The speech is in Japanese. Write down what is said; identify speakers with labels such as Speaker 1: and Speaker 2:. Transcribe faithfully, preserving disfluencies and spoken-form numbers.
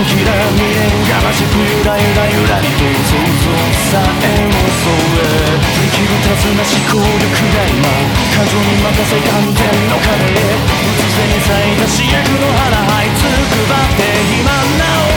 Speaker 1: ひら未練がましくゆらゆらゆらりと想像さえもそうへ振り切る手なし効力が今感情に任せ眼前の壁へ突然咲いた刺激の花這いつくばって今なお